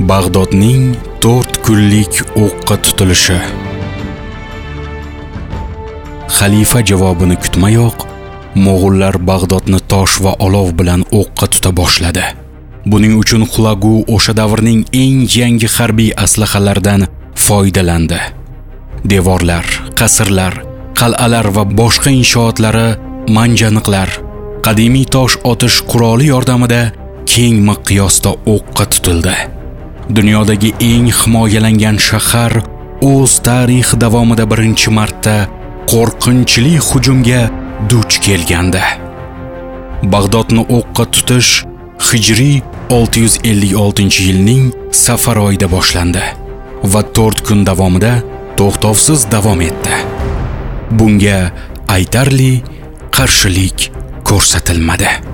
Bag'dodning 4 kunlik o'qqa tutilishi. Xalifa javobini kutmayoq, Mo'g'ullar Bag'dodni tosh va olov bilan o'qqa tuta boshladi. Buning uchun Xulagu o'sha davrning eng yangi harbiy aslahalaridan foydalandi. Devorlar, qasrlar, qal'alar va boshqa inshootlari, manjaniqlar, qadimiy tosh otish quroli yordamida keng miqyosda o'qqa tutildi. Dunyodagi eng himoyalangan shahar o'z tarixi davomida birinchi marta qo'rqinchli hujumga duch kelgandi. Bag'dodni o'qqa tutish Hijriy 656-yilning Safar oyida boshlandi va 4 kun davomida to'xtovsiz davom etdi. Bunga aytarli qarshilik ko'rsatilmadi.